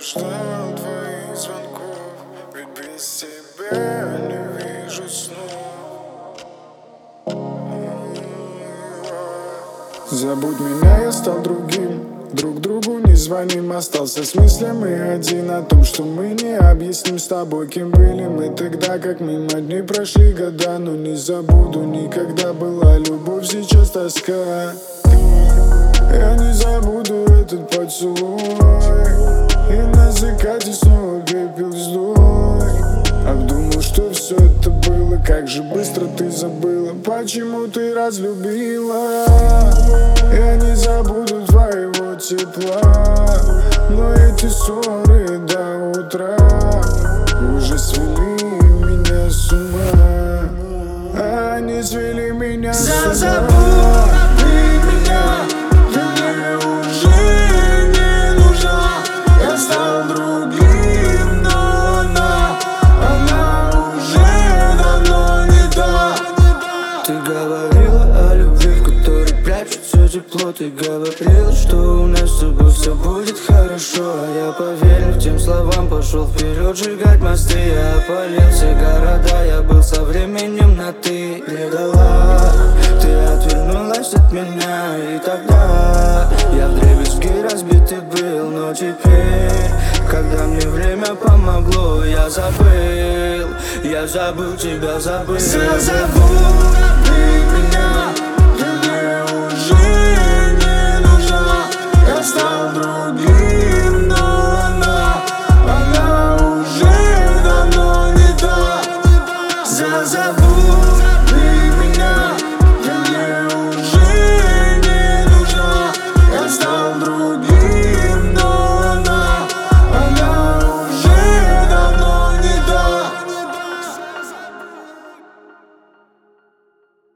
ждал твоих звонков, ведь без тебя не вижу снов. Забудь меня, я стал другим. Друг другу не звоним, остался с мыслями один о том, что мы не объясним с тобой, кем были мы тогда, как мимо дней прошли года. Но не забуду никогда, была любовь, сейчас тоска. Я не забуду этот поцелуй, и на закате снова пепел вздуй. Обдумал, что все это было, как же быстро ты забыла, почему ты разлюбила. Я не забуду твоего тепла, но эти ссоры до утра уже свели меня с ума. Они свели меня с ума. Забудь меня, ты мне уже не нужна. Я стал другим, но она уже давно не та. Ты говорила о любви, в которой прячется тепло. Ты говорила, что у нас с тобой все будет хорошо. А я поверил тем словам, пошел вперед сжигать мосты. Я опалил все города, я был со временем на ты. Предала, ты отвернулась от меня, и тогда я вдребезги разбитый был. Но теперь, когда мне время помогло, я забыл тебя, забыл. Забудь